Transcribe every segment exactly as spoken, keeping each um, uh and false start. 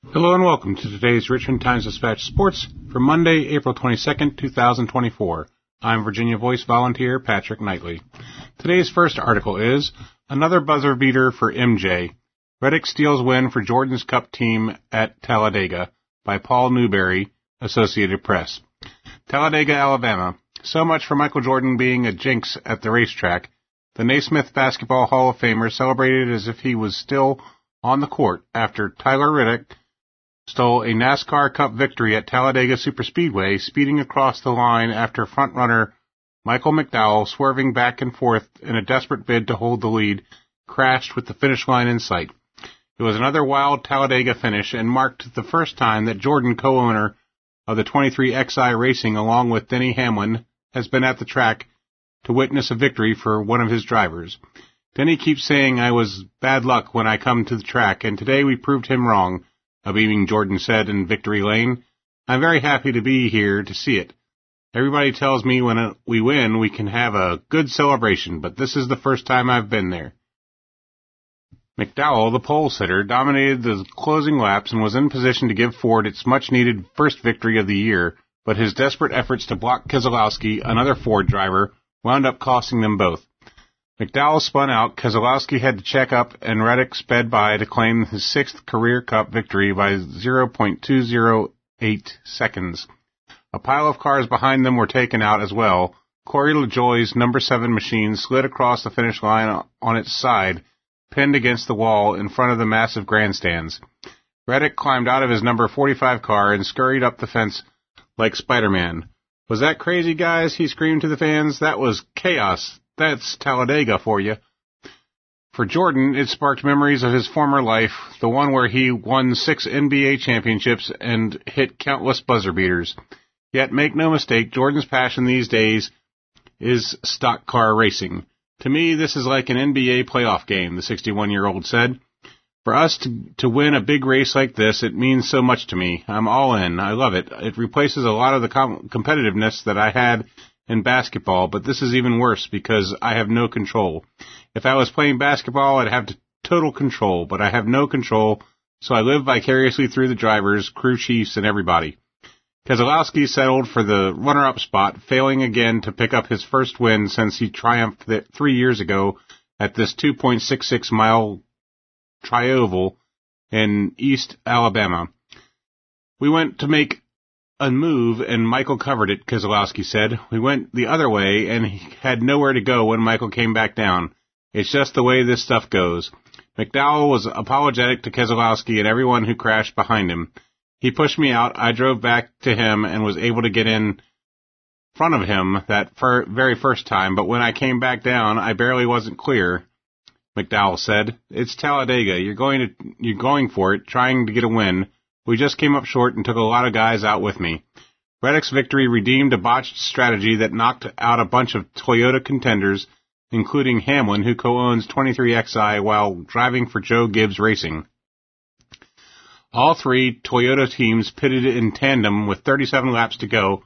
Hello and welcome to today's Richmond Times-Dispatch Sports for Monday, April twenty-second, two thousand twenty-four. I'm Virginia Voice volunteer Patrick Knightley. Today's first article is, Another Buzzer Beater for M J. Reddick steals win for Jordan's Cup team at Talladega by Paul Newberry, Associated Press. Talladega, Alabama. So much for Michael Jordan being a jinx at the racetrack. The Naismith Basketball Hall of Famer celebrated as if he was still on the court after Tyler Reddick stole a NASCAR Cup victory at Talladega Superspeedway, speeding across the line after frontrunner Michael McDowell, swerving back and forth in a desperate bid to hold the lead, crashed with the finish line in sight. It was another wild Talladega finish and marked the first time that Jordan, co-owner of the twenty-three X I Racing along with Denny Hamlin, has been at the track to witness a victory for one of his drivers. Denny keeps saying I was bad luck when I come to the track, and today we proved him wrong, a beaming Jordan said in Victory Lane. I'm very happy to be here to see it. Everybody tells me when we win we can have a good celebration, but this is the first time I've been there. McDowell, the pole sitter, dominated the closing laps and was in position to give Ford its much-needed first victory of the year, but his desperate efforts to block Keselowski, another Ford driver, wound up costing them both. McDowell spun out, Keselowski had to check up, and Reddick sped by to claim his sixth career Cup victory by zero point two zero eight seconds. A pile of cars behind them were taken out as well. Corey LaJoie's number seven machine slid across the finish line on its side, pinned against the wall in front of the massive grandstands. Reddick climbed out of his number forty-five car and scurried up the fence like Spider-Man. Was that crazy, guys? He screamed to the fans. That was chaos. That's Talladega for you. For Jordan, it sparked memories of his former life, the one where he won six N B A championships and hit countless buzzer beaters. Yet, make no mistake, Jordan's passion these days is stock car racing. To me, this is like an N B A playoff game, the sixty-one-year-old said. For us to, to win a big race like this, it means so much to me. I'm all in. I love it. It replaces a lot of the com- competitiveness that I had in basketball, but this is even worse because I have no control. If I was playing basketball, I'd have total control, but I have no control, so I live vicariously through the drivers, crew chiefs, and everybody. Keselowski settled for the runner-up spot, failing again to pick up his first win since he triumphed three years ago at this two point six six mile trioval in East Alabama. We went to make a move, and Michael covered it, Keselowski said. We went the other way, and he had nowhere to go when Michael came back down. It's just the way this stuff goes. McDowell was apologetic to Keselowski and everyone who crashed behind him. He pushed me out, I drove back to him, and was able to get in front of him that fir- very first time, but when I came back down, I barely wasn't clear, McDowell said. It's Talladega. You're going to, you're going for it, trying to get a win. We just came up short and took a lot of guys out with me. Reddick's victory redeemed a botched strategy that knocked out a bunch of Toyota contenders, including Hamlin, who co-owns twenty-three X I while driving for Joe Gibbs Racing. All three Toyota teams pitted in tandem with thirty-seven laps to go,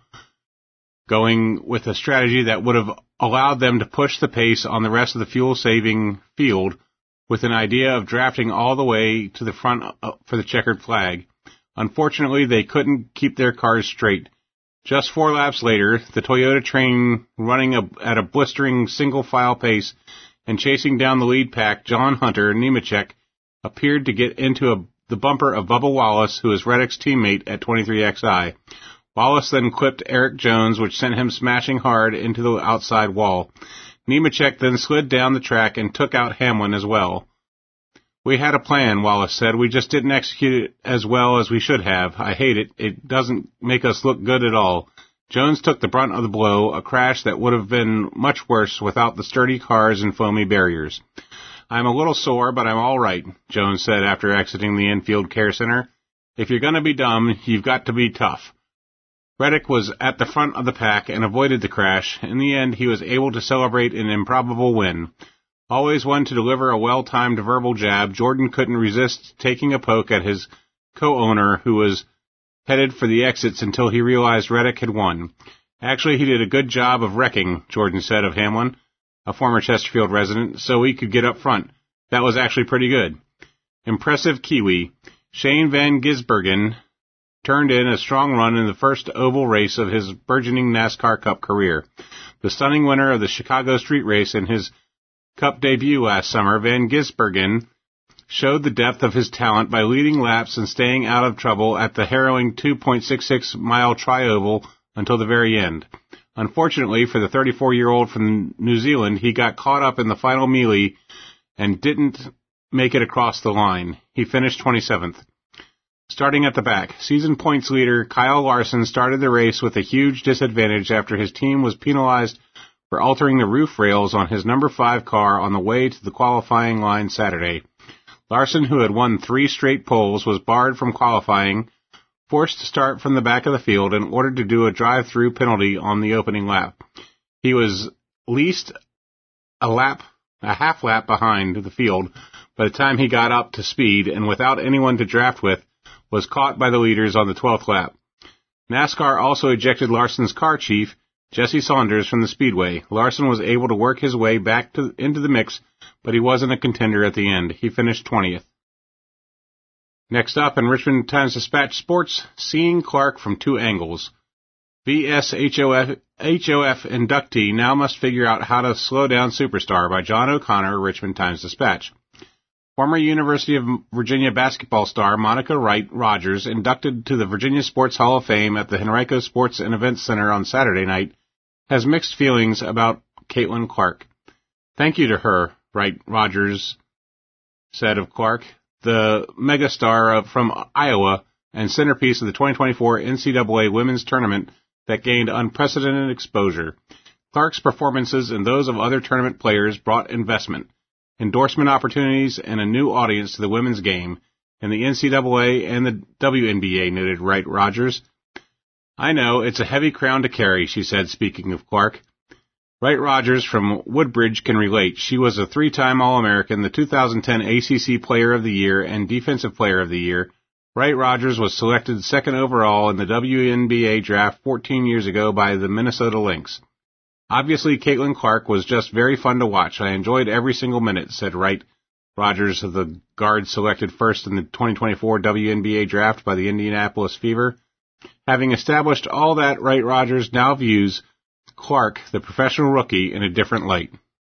going with a strategy that would have allowed them to push the pace on the rest of the fuel-saving field with an idea of drafting all the way to the front for the checkered flag. Unfortunately, they couldn't keep their cars straight. Just four laps later, the Toyota train running a, at a blistering single-file pace and chasing down the lead pack, John Hunter Nemechek appeared to get into a, the bumper of Bubba Wallace, who is Reddick's teammate at twenty-three X I. Wallace then clipped Eric Jones, which sent him smashing hard into the outside wall. Nemechek then slid down the track and took out Hamlin as well. We had a plan, Wallace said. We just didn't execute it as well as we should have. I hate it. It doesn't make us look good at all. Jones took the brunt of the blow, a crash that would have been much worse without the sturdy cars and foamy barriers. I'm a little sore, but I'm all right, Jones said after exiting the infield care center. If you're going to be dumb, you've got to be tough. Reddick was at the front of the pack and avoided the crash. In the end, he was able to celebrate an improbable win. Always one to deliver a well-timed verbal jab, Jordan couldn't resist taking a poke at his co-owner, who was headed for the exits until he realized Reddick had won. Actually, he did a good job of wrecking, Jordan said of Hamlin, a former Chesterfield resident, so he could get up front. That was actually pretty good. Impressive Kiwi. Shane Van Gisbergen turned in a strong run in the first oval race of his burgeoning NASCAR Cup career. The stunning winner of the Chicago Street Race in his Cup debut last summer, Van Gisbergen showed the depth of his talent by leading laps and staying out of trouble at the harrowing two point six six mile tri-oval until the very end. Unfortunately for the thirty-four-year-old from New Zealand, he got caught up in the final melee and didn't make it across the line. He finished twenty-seventh. Starting at the back, season points leader Kyle Larson started the race with a huge disadvantage after his team was penalized for altering the roof rails on his number five car on the way to the qualifying line Saturday. Larson, who had won three straight poles, was barred from qualifying, forced to start from the back of the field, and ordered to do a drive-through penalty on the opening lap. He was at least a lap, a half lap behind the field by the time he got up to speed, and without anyone to draft with, was caught by the leaders on the twelfth lap. NASCAR also ejected Larson's car chief, Jesse Saunders, from the speedway. Larson was able to work his way back to, into the mix, but he wasn't a contender at the end. He finished twentieth. Next up in Richmond Times-Dispatch Sports, seeing Clark from two angles. V S H O F, H O F inductee now must figure out how to slow down superstar by John O'Connor, Richmond Times-Dispatch. Former University of Virginia basketball star Monica Wright Rogers, inducted to the Virginia Sports Hall of Fame at the Henrico Sports and Events Center on Saturday night, has mixed feelings about Caitlin Clark. Thank you to her, Wright Rogers said of Clark, the megastar from Iowa and centerpiece of the twenty twenty-four N C double A women's tournament that gained unprecedented exposure. Clark's performances and those of other tournament players brought investment, endorsement opportunities, and a new audience to the women's game in the N C double A and the W N B A, noted Wright Rogers. I know, it's a heavy crown to carry, she said, speaking of Clark. Wright Rogers from Woodbridge can relate. She was a three-time All-American, the two thousand ten A C C Player of the Year, and Defensive Player of the Year. Wright Rogers was selected second overall in the W N B A draft fourteen years ago by the Minnesota Lynx. Obviously, Caitlin Clark was just very fun to watch. I enjoyed every single minute, said Wright Rogers, of the guard selected first in the twenty twenty-four W N B A draft by the Indianapolis Fever. Having established all that, Wright Rogers now views Clark, the professional rookie, in a different light.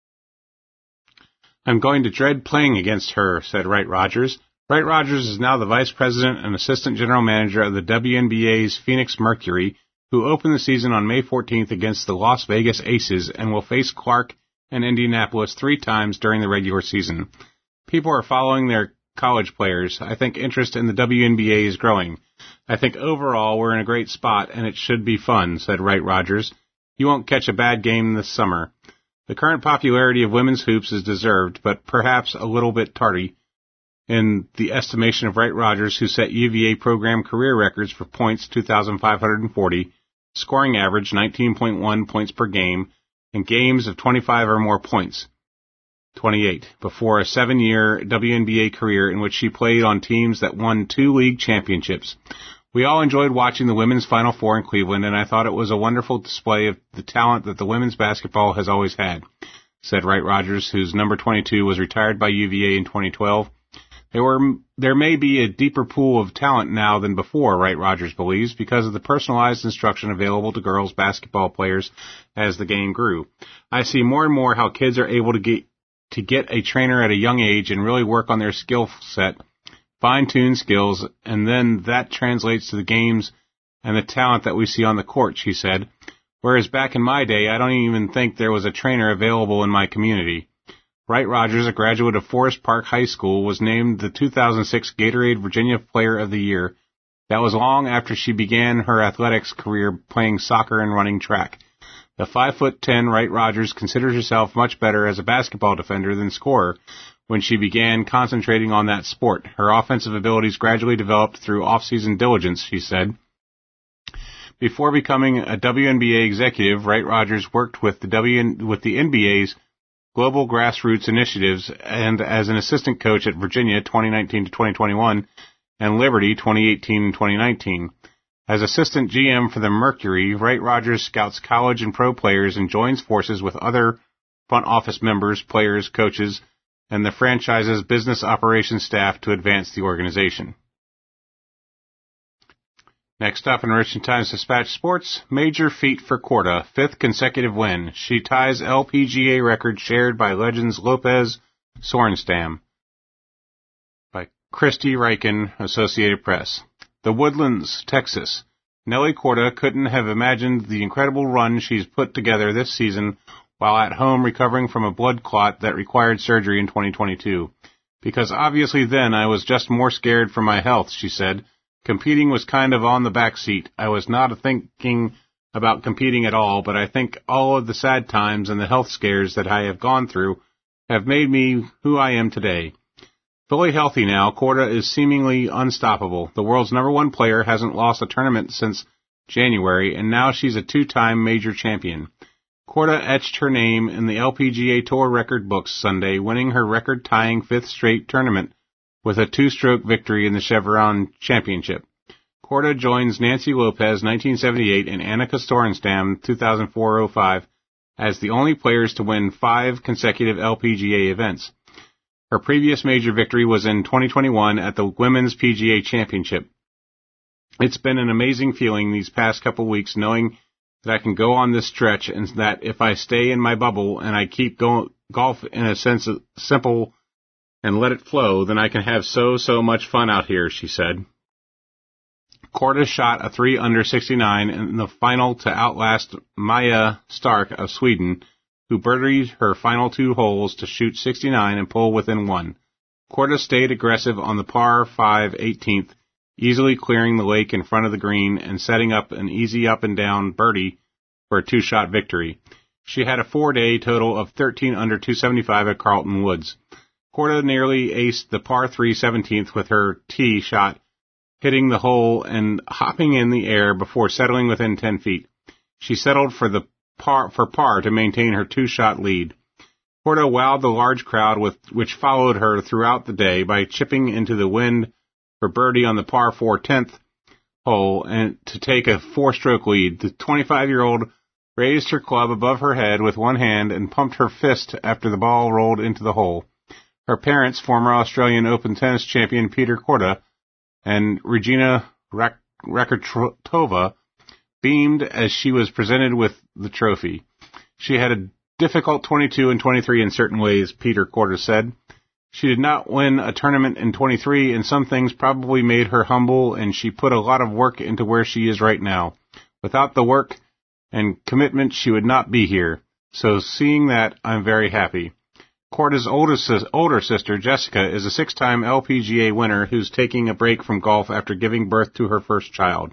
I'm going to dread playing against her, said Wright Rogers. Wright Rogers is now the vice president and assistant general manager of the W N B A's Phoenix Mercury, who opened the season on May fourteenth against the Las Vegas Aces and will face Clark and Indianapolis three times during the regular season. People are following their college players. I think interest in the W N B A is growing. I think overall we're in a great spot and it should be fun, said Wright Rogers. You won't catch a bad game this summer. The current popularity of women's hoops is deserved, but perhaps a little bit tardy, in the estimation of Wright Rogers, who set U V A program career records for points two thousand five hundred forty, scoring average nineteen point one points per game, and games of twenty-five or more points, twenty-eight, before a seven-year W N B A career in which she played on teams that won two league championships. We all enjoyed watching the women's Final Four in Cleveland, and I thought it was a wonderful display of the talent that the women's basketball has always had, said Wright Rogers, whose number twenty-two was retired by U V A in twenty twelve. There were, there may be a deeper pool of talent now than before, Wright Rogers believes, because of the personalized instruction available to girls basketball players as the game grew. I see more and more how kids are able to get, to get a trainer at a young age and really work on their skill set, fine-tune skills, and then that translates to the games and the talent that we see on the court, she said. Whereas back in my day, I don't even think there was a trainer available in my community. Wright Rogers, a graduate of Forest Park High School, was named the two thousand six Gatorade Virginia Player of the Year. That was long after she began her athletics career playing soccer and running track. The five foot ten Wright Rogers considers herself much better as a basketball defender than scorer when she began concentrating on that sport. Her offensive abilities gradually developed through off-season diligence, she said. Before becoming a W N B A executive, Wright Rogers worked with the W with the N B A's Global Grassroots Initiatives and as an assistant coach at Virginia twenty nineteen to twenty twenty-one and Liberty twenty eighteen and twenty nineteen. As assistant G M for the Mercury, Wright Rogers scouts college and pro players and joins forces with other front office members, players, coaches, and the franchise's business operations staff to advance the organization. Next up in Richmond Times-Dispatch Sports, major feat for Korda, fifth consecutive win. She ties L P G A record shared by legends Lopez Sorenstam. By Christy Riken, Associated Press. The Woodlands, Texas. Nelly Korda couldn't have imagined the incredible run she's put together this season while at home recovering from a blood clot that required surgery in twenty twenty-two. Because obviously then I was just more scared for my health, she said. Competing was kind of on the back seat. I was not thinking about competing at all, but I think all of the sad times and the health scares that I have gone through have made me who I am today. Fully healthy now, Korda is seemingly unstoppable. The world's number one player hasn't lost a tournament since January, and now she's a two-time major champion. Korda etched her name in the L P G A Tour record books Sunday, winning her record-tying fifth straight tournament with a two-stroke victory in the Chevron Championship. Korda joins Nancy Lopez, nineteen seventy-eight, and Annika Sorenstam, two thousand four oh five, as the only players to win five consecutive L P G A events. Her previous major victory was in twenty twenty-one at the Women's P G A Championship. It's been an amazing feeling these past couple weeks knowing that I can go on this stretch and that if I stay in my bubble and I keep go- golf in a sense of simple and let it flow, then I can have so, so much fun out here, she said. Korda shot a three under sixty-nine in the final to outlast Maja Stark of Sweden, who birdied her final two holes to shoot sixty-nine and pull within one. Korda stayed aggressive on the par five eighteenth, easily clearing the lake in front of the green and setting up an easy up-and-down birdie for a two-shot victory. She had a four-day total of thirteen under two seventy-five at Carlton Woods. Korda nearly aced the par three seventeenth with her tee shot, hitting the hole and hopping in the air before settling within ten feet. She settled for the par for par to maintain her two-shot lead. Korda wowed the large crowd with which followed her throughout the day by chipping into the wind for birdie on the par four tenth hole and to take a four-stroke lead. The twenty-five-year-old raised her club above her head with one hand and pumped her fist after the ball rolled into the hole. Her parents, former Australian Open tennis champion Peter Korda and Regina Rak- Rakitova, beamed as she was presented with the trophy. She had a difficult twenty-two and twenty-three in certain ways, Peter Korda said. She did not win a tournament in twenty-three, and some things probably made her humble, and she put a lot of work into where she is right now. Without the work and commitment, she would not be here. So seeing that, I'm very happy. Korda's oldest, older sister, Jessica, is a six-time L P G A winner who's taking a break from golf after giving birth to her first child.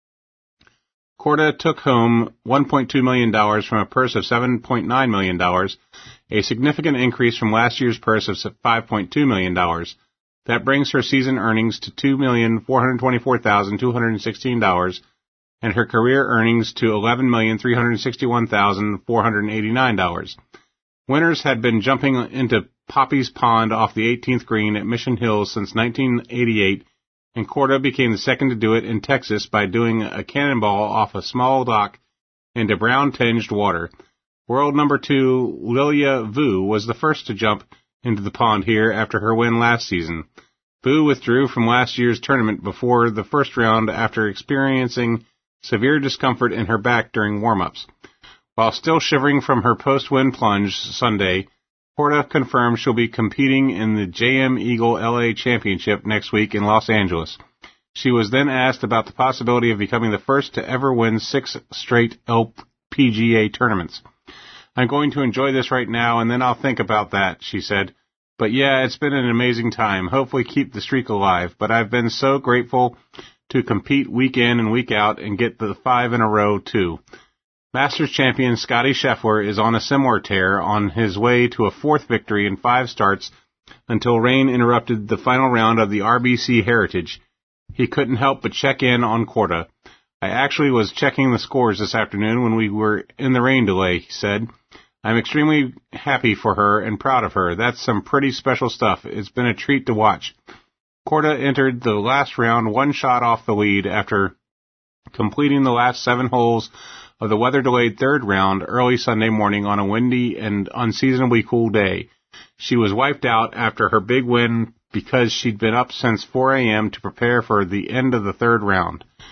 Korda took home one point two million dollars from a purse of seven point nine million dollars, a significant increase from last year's purse of five point two million dollars. That brings her season earnings to two million four hundred twenty-four thousand two hundred sixteen dollars and her career earnings to eleven million three hundred sixty-one thousand four hundred eighty-nine dollars. Winners had been jumping into Poppy's Pond off the eighteenth green at Mission Hills since nineteen eighty-eight, and Korda became the second to do it in Texas by doing a cannonball off a small dock into brown-tinged water. World number two, Lilia Vu, was the first to jump into the pond here after her win last season. Vu withdrew from last year's tournament before the first round after experiencing severe discomfort in her back during warm-ups. While still shivering from her post-win plunge Sunday, Korda confirmed she'll be competing in the J M Eagle L A Championship next week in Los Angeles. She was then asked about the possibility of becoming the first to ever win six straight L P G A tournaments. I'm going to enjoy this right now, and then I'll think about that, she said. But yeah, it's been an amazing time. Hopefully keep the streak alive. But I've been so grateful to compete week in and week out and get the five in a row, too. Masters champion Scotty Scheffler is on a similar tear on his way to a fourth victory in five starts until rain interrupted the final round of the R B C Heritage. He couldn't help but check in on Korda. I actually was checking the scores this afternoon when we were in the rain delay, he said. I'm extremely happy for her and proud of her. That's some pretty special stuff. It's been a treat to watch. Korda entered the last round one shot off the lead after completing the last seven holes of the weather-delayed third round early Sunday morning on a windy and unseasonably cool day. She was wiped out after her big win because she'd been up since four a.m. to prepare for the end of the third round.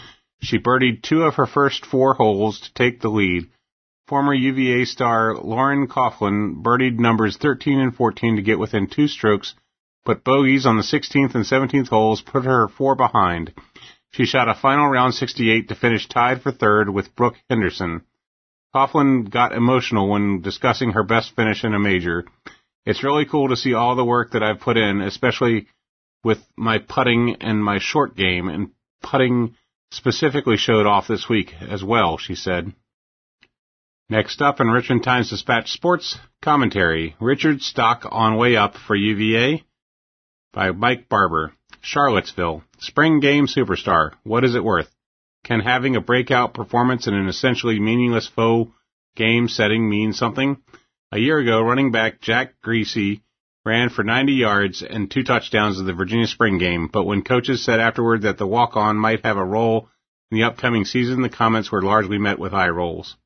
She birdied two of her first four holes to take the lead. Former U V A star Lauren Coughlin birdied numbers thirteen and fourteen to get within two strokes, but bogeys on the sixteenth and seventeenth holes put her four behind. She shot a final round sixty-eight to finish tied for third with Brooke Henderson. Coughlin got emotional when discussing her best finish in a major. It's really cool to see all the work that I've put in, especially with my putting and my short game, and putting specifically showed off this week as well, she said. Next up in Richmond Times-Dispatch Sports commentary, Richards stock on way up for U V A by Mike Barber. Charlottesville, spring game superstar. What is it worth? Can having a breakout performance in an essentially meaningless faux game setting mean something? A year ago, running back Jack Greasy ran for ninety yards and two touchdowns in the Virginia spring game, but when coaches said afterward that the walk-on might have a role in the upcoming season, the comments were largely met with eye rolls.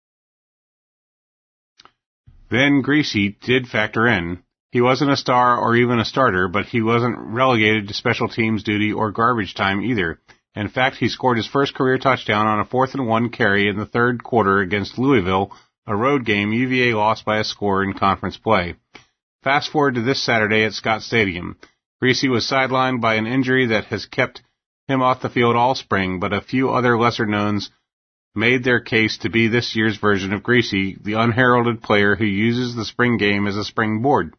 Then Greasy did factor in. He wasn't a star or even a starter, but he wasn't relegated to special teams duty or garbage time either. In fact, he scored his first career touchdown on a fourth and one carry in the third quarter against Louisville, a road game U V A lost by a score in conference play. Fast forward to this Saturday at Scott Stadium. Greasy was sidelined by an injury that has kept him off the field all spring, but a few other lesser-knowns made their case to be this year's version of Greasy, the unheralded player who uses the spring game as a springboard.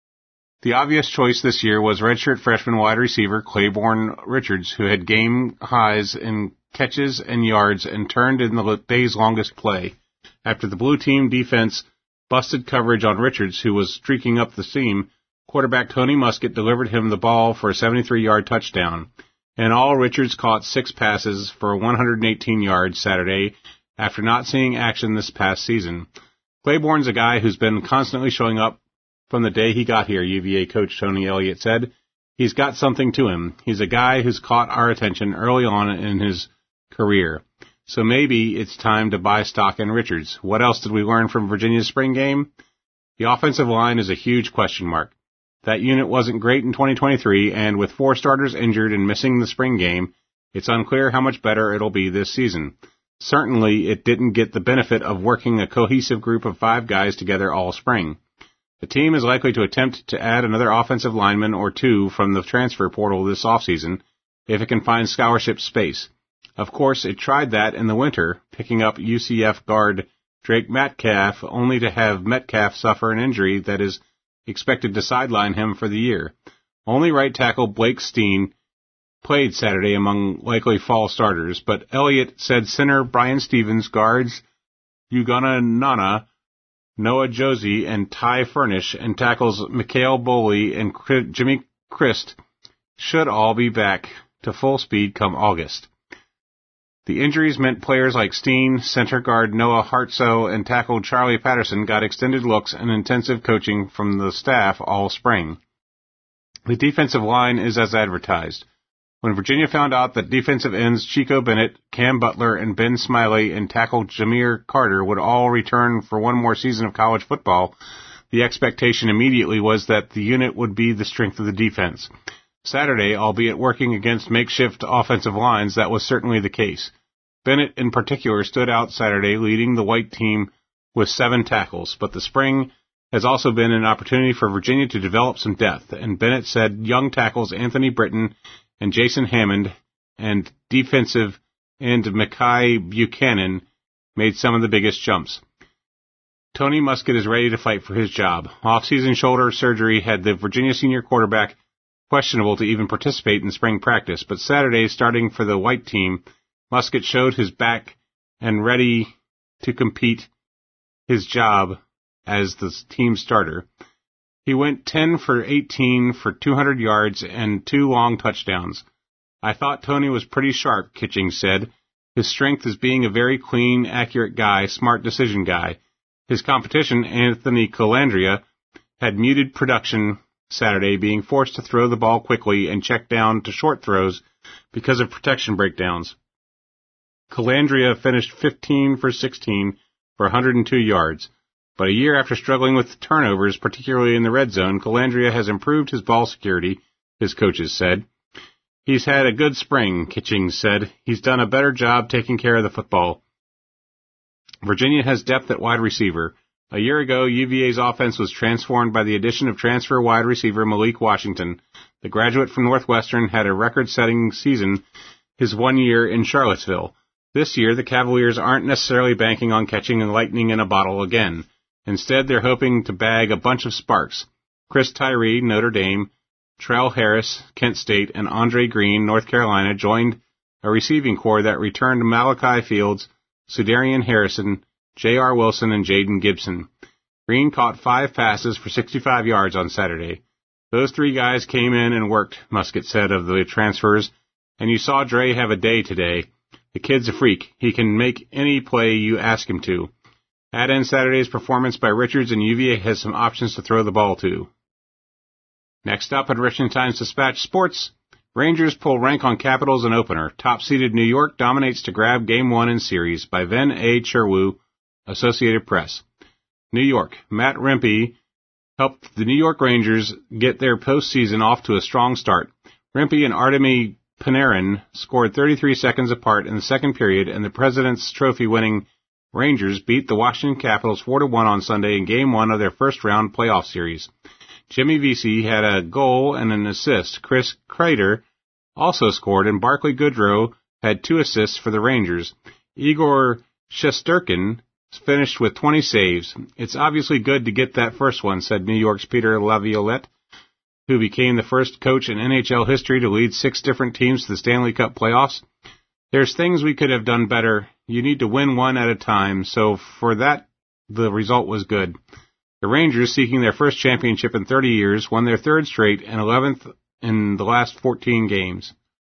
The obvious choice this year was redshirt freshman wide receiver Claiborne Richards, who had game highs in catches and yards and turned in the day's longest play. After the blue team defense busted coverage on Richards, who was streaking up the seam, quarterback Tony Muskett delivered him the ball for a seventy-three-yard touchdown. In all, Richards caught six passes for one hundred eighteen yards Saturday after not seeing action this past season. Claiborne's a guy who's been constantly showing up from the day he got here, U V A coach Tony Elliott said. He's got something to him. He's a guy who's caught our attention early on in his career. So maybe it's time to buy stock in Richards. What else did we learn from Virginia's spring game? The offensive line is a huge question mark. That unit wasn't great in twenty twenty-three, and with four starters injured and missing the spring game, it's unclear how much better it'll be this season. Certainly, it didn't get the benefit of working a cohesive group of five guys together all spring. The team is likely to attempt to add another offensive lineman or two from the transfer portal this offseason if it can find scholarship space. Of course, it tried that in the winter, picking up U C F guard Drake Metcalf, only to have Metcalf suffer an injury that is expected to sideline him for the year. Only right tackle Blake Steen played Saturday among likely fall starters, but Elliott said center Brian Stevens, guards Ugonna Nana, Noah Josie, and Ty Furnish, and tackles Mikhail Boley and Jimmy Christ should all be back to full speed come August. The injuries meant players like Steen, center guard Noah Hartsoe, and tackle Charlie Patterson got extended looks and intensive coaching from the staff all spring. The defensive line is as advertised. When Virginia found out that defensive ends Chico Bennett, Cam Butler, and Ben Smiley and tackle Jameer Carter would all return for one more season of college football, the expectation immediately was that the unit would be the strength of the defense. Saturday, albeit working against makeshift offensive lines, that was certainly the case. Bennett, in particular, stood out Saturday, leading the white team with seven tackles, but the spring has also been an opportunity for Virginia to develop some depth, and Bennett said young tackles Anthony Britton and Jason Hammond and defensive end Mackay Buchanan made some of the biggest jumps. Tony Muskett is ready to fight for his job. Off-season shoulder surgery had the Virginia senior quarterback questionable to even participate in spring practice, but Saturday, starting for the white team, Muskett showed his back and ready to compete his job as the team starter. He went ten for eighteen for two hundred yards and two long touchdowns. I thought Tony was pretty sharp, Kitching said. His strength is being a very clean, accurate guy, smart decision guy. His competition, Anthony Colandrea, had muted production Saturday, being forced to throw the ball quickly and check down to short throws because of protection breakdowns. Colandrea finished fifteen for sixteen for one hundred two yards. But a year after struggling with turnovers, particularly in the red zone, Colandrea has improved his ball security, his coaches said. He's had a good spring, Kitchings said. He's done a better job taking care of the football. Virginia has depth at wide receiver. A year ago, U V A's offense was transformed by the addition of transfer wide receiver Malik Washington. The graduate from Northwestern had a record-setting season his one year in Charlottesville. This year, the Cavaliers aren't necessarily banking on catching lightning in a bottle again. Instead, they're hoping to bag a bunch of sparks. Chris Tyree, Notre Dame, Trell Harris, Kent State, and Andre Green, North Carolina, joined a receiving corps that returned Malachi Fields, Sudarian Harrison, J R. Wilson, and Jaden Gibson. Green caught five passes for sixty-five yards on Saturday. Those three guys came in and worked, Muskett said of the transfers, and you saw Dre have a day today. The kid's a freak. He can make any play you ask him to. Add in Saturday's performance by Richards, and U V A has some options to throw the ball to. Next up at Richmond Times-Dispatch Sports, Rangers pull rank on Capitals in opener. Top-seeded New York dominates to grab Game one in series by Ven A. Cherwu, Associated Press. New York. Matt Rempe helped the New York Rangers get their postseason off to a strong start. Rempe and Artemi Panarin scored thirty-three seconds apart in the second period, and the President's Trophy-winning Rangers beat the Washington Capitals four to one on Sunday in Game one of their first-round playoff series. Jimmy Vesey had a goal and an assist. Chris Kreider also scored, and Barclay Goodrow had two assists for the Rangers. Igor Shesterkin finished with twenty saves. It's obviously good to get that first one, said New York's Peter Laviolette, who became the first coach in N H L history to lead six different teams to the Stanley Cup playoffs. There's things we could have done better. You need to win one at a time, so for that, the result was good. The Rangers, seeking their first championship in thirty years, won their third straight and eleventh in the last fourteen games.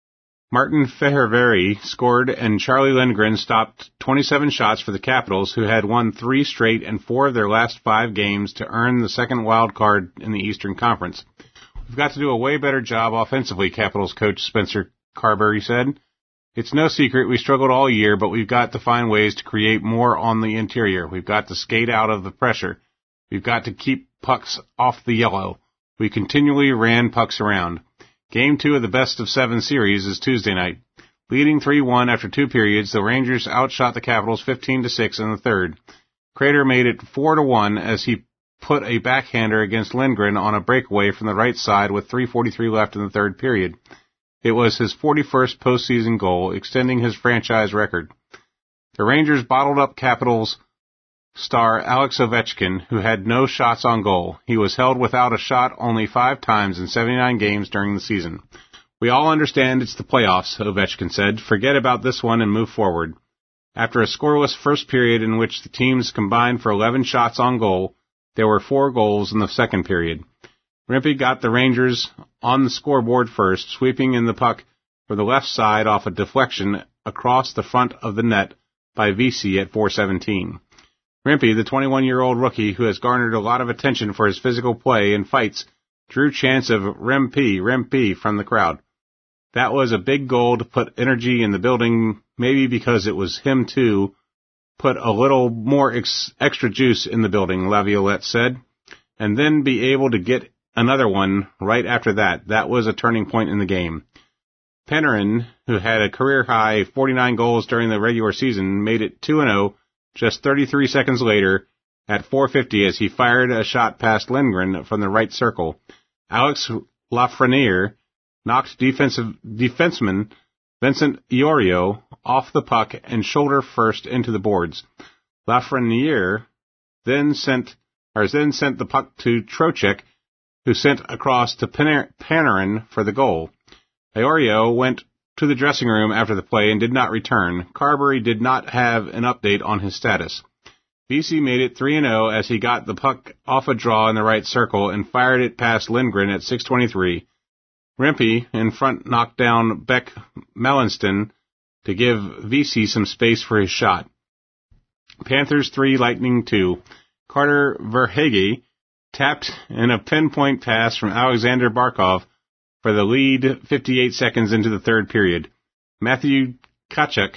Martin Fehervary scored, and Charlie Lindgren stopped twenty-seven shots for the Capitals, who had won three straight and four of their last five games to earn the second wild card in the Eastern Conference. We've got to do a way better job offensively, Capitals coach Spencer Carberry said. It's no secret we struggled all year, but we've got to find ways to create more on the interior. We've got to skate out of the pressure. We've got to keep pucks off the yellow. We continually ran pucks around. Game two of the best of seven series is Tuesday night. Leading three one after two periods, the Rangers outshot the Capitals fifteen to six in the third. Kreider made it four to one as he put a backhander against Lindgren on a breakaway from the right side with three forty-three left in the third period. It was his forty-first postseason goal, extending his franchise record. The Rangers bottled up Capitals star Alex Ovechkin, who had no shots on goal. He was held without a shot only five times in seventy-nine games during the season. We all understand it's the playoffs, Ovechkin said. Forget about this one and move forward. After a scoreless first period in which the teams combined for eleven shots on goal, there were four goals in the second period. Rempe got the Rangers on the scoreboard first, sweeping in the puck for the left side off a deflection across the front of the net by Vesey at four seventeen. Rempe, the twenty-one-year-old rookie who has garnered a lot of attention for his physical play and fights, drew chants of Rempe, Rempe from the crowd. That was a big goal to put energy in the building, maybe because it was him too, put a little more ex- extra juice in the building, Laviolette said, and then be able to get another one right after that. That was a turning point in the game. Panarin, who had a career-high forty-nine goals during the regular season, made it two and oh just thirty-three seconds later at four fifty as he fired a shot past Lindgren from the right circle. Alex Lafreniere knocked defensive defenseman Vincent Iorio off the puck and shoulder first into the boards. Lafreniere then sent or then sent the puck to Trocheck, who sent across to Panarin for the goal. Iorio went to the dressing room after the play and did not return. Carberry did not have an update on his status. Vesey made it three and oh as he got the puck off a draw in the right circle and fired it past Lindgren at six twenty-three. Rempe in front knocked down Beck Mellanston to give Vesey some space for his shot. Panthers three, Lightning two. Carter Verhaeghe tapped in a pinpoint pass from Alexander Barkov for the lead fifty-eight seconds into the third period. Matthew Tkachuk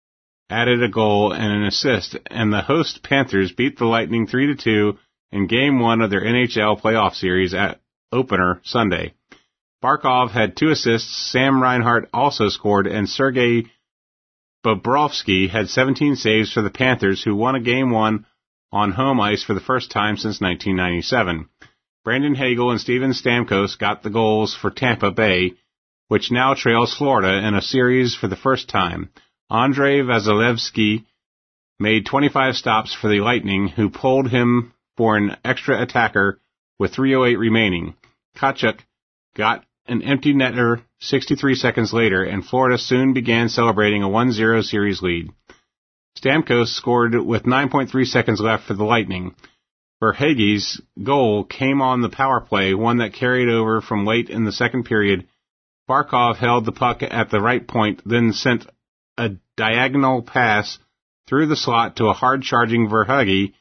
added a goal and an assist, and the host Panthers beat the Lightning three to two in Game one of their N H L playoff series at opener Sunday. Barkov had two assists, Sam Reinhart also scored, and Sergei Bobrovsky had seventeen saves for the Panthers, who won a Game one on home ice for the first time since nineteen ninety-seven. Brandon Hagel and Steven Stamkos got the goals for Tampa Bay, which now trails Florida in a series for the first time. Andrei Vasilevsky made twenty-five stops for the Lightning, who pulled him for an extra attacker with three oh eight remaining. Tkachuk got an empty netter sixty-three seconds later, and Florida soon began celebrating a one zero series lead. Stamkos scored with nine point three seconds left for the Lightning. Verhaeghe's goal came on the power play, one that carried over from late in the second period. Barkov held the puck at the right point, then sent a diagonal pass through the slot to a hard-charging Verhaeghe,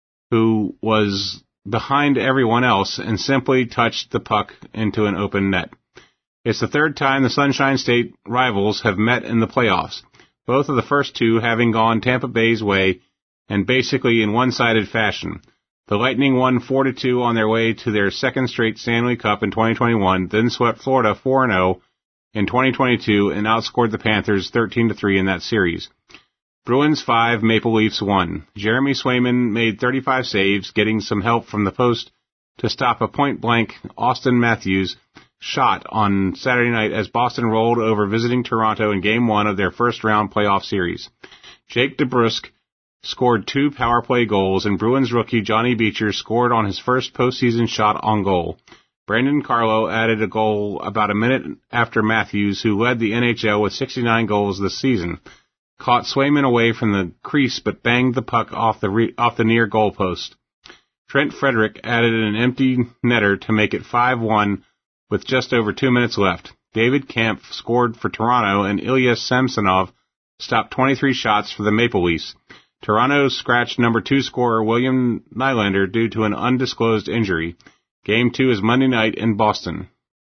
who was behind everyone else, and simply touched the puck into an open net. It's the third time the Sunshine State rivals have met in the playoffs, both of the first two having gone Tampa Bay's way, and basically in one-sided fashion. The Lightning won four to two on their way to their second straight Stanley Cup in twenty twenty-one, then swept Florida four and oh in twenty twenty-two and outscored the Panthers thirteen to three in that series. Bruins five, Maple Leafs one. Jeremy Swayman made thirty-five saves, getting some help from the post to stop a point-blank Austin Matthews shot on Saturday night as Boston rolled over visiting Toronto in Game one of their first-round playoff series. Jake DeBrusk scored two power play goals, and Bruins rookie Johnny Beecher scored on his first postseason shot on goal. Brandon Carlo added a goal about a minute after Matthews, who led the N H L with sixty-nine goals this season, caught Swayman away from the crease but banged the puck off the re- off the near goal post. Trent Frederick added an empty netter to make it five one with just over two minutes left. David Kampf scored for Toronto, and Ilya Samsonov stopped twenty-three shots for the Maple Leafs. Toronto scratched number two scorer William Nylander due to an undisclosed injury. Game two is Monday night in Boston.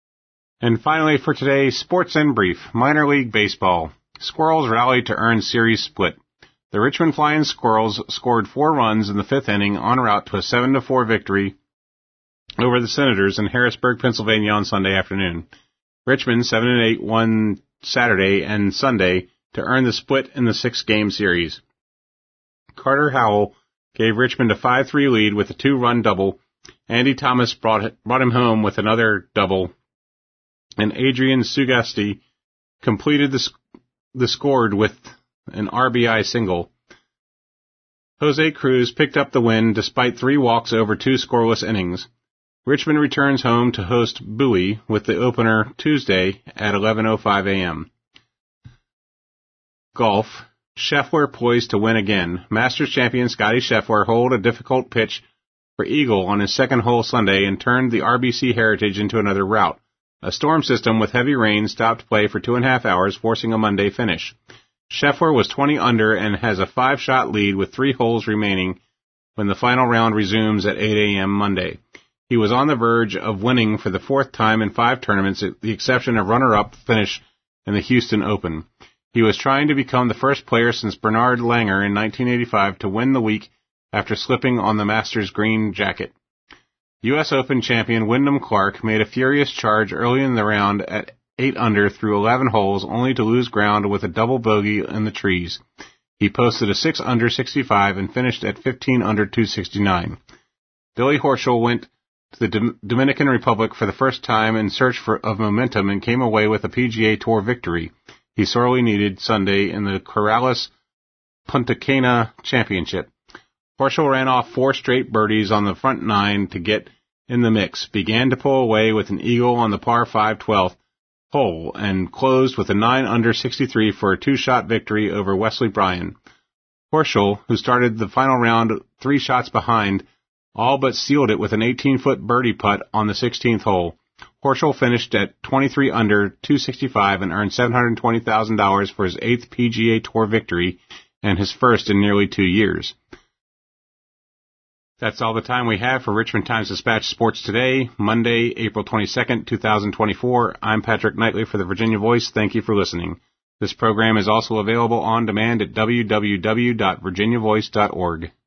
And finally for today, sports in brief. Minor League Baseball. Squirrels rallied to earn series split. The Richmond Flying Squirrels scored four runs in the fifth inning en route to a seven to four victory over the Senators in Harrisburg, Pennsylvania on Sunday afternoon. Richmond seven and eight won Saturday and Sunday to earn the split in the six-game series. Carter Howell gave Richmond a five three lead with a two-run double. Andy Thomas brought brought him home with another double, and Adrian Sugasti completed the, the scored with an R B I single. Jose Cruz picked up the win despite three walks over two scoreless innings. Richmond returns home to host Bowie with the opener Tuesday at eleven oh five a.m. Golf. Scheffler poised to win again. Masters champion Scotty Scheffler holed a difficult pitch for Eagle on his second hole Sunday and turned the R B C Heritage into another rout. A storm system with heavy rain stopped play for two and a half hours, forcing a Monday finish. Scheffler was twenty under and has a five-shot lead with three holes remaining when the final round resumes at eight a.m. Monday. He was on the verge of winning for the fourth time in five tournaments, at the exception of runner-up finish in the Houston Open. He was trying to become the first player since Bernard Langer in nineteen eighty-five to win the week after slipping on the Masters green jacket. U S Open champion Wyndham Clark made a furious charge early in the round at eight under through eleven holes, only to lose ground with a double bogey in the trees. He posted a six under sixty-five and finished at fifteen under two sixty-nine. Billy Horschel went to the Dom- Dominican Republic for the first time in search for, of momentum and came away with a P G A Tour victory he sorely needed Sunday in the Corrales Punta Cana Championship. Horschel ran off four straight birdies on the front nine to get in the mix, began to pull away with an eagle on the par five twelfth hole, and closed with a nine under sixty-three for a two-shot victory over Wesley Bryan. Horschel, who started the final round three shots behind, all but sealed it with an eighteen-foot birdie putt on the sixteenth hole. Horschel finished at twenty-three under two sixty-five and earned seven hundred twenty thousand dollars for his eighth P G A Tour victory and his first in nearly two years. That's all the time we have for Richmond Times-Dispatch Sports Today, Monday, April twenty-second, twenty twenty-four. I'm Patrick Knightley for the Virginia Voice. Thank you for listening. This program is also available on demand at w w w dot virginia voice dot org.